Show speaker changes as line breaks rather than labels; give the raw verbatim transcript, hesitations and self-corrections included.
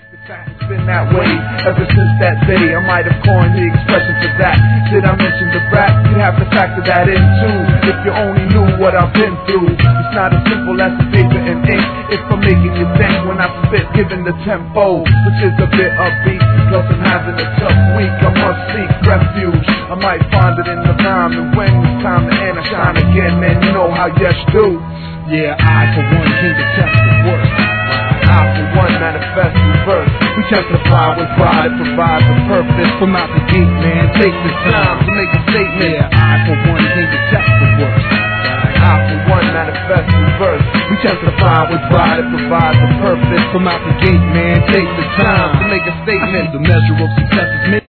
The fact it's been that way ever since that day. I might have coined the expression for that. Did I mention the rap? You have to factor that in too. If you only knew what I've been through. It's not as simple as the paper and ink. It's for making you think when I spit, given the tempo, which is a bit upbeat. Plus I'm having a tough week. I must seek refuge. I might find it in the rhyme, and when it's time to end, I shine again. Man, you know how yes do.
Yeah, I for one came to test the worst.
I for one manifest in verse. We testify with pride, it provides a purpose.
From out the gate, man,
Take this time to make a statement.
yeah, I for one came to test the worst.
I for one manifest in verse. We testify with pride, it provides a purpose.
From out the gate, man,
Take the time to make a statement.
The measure of success is made.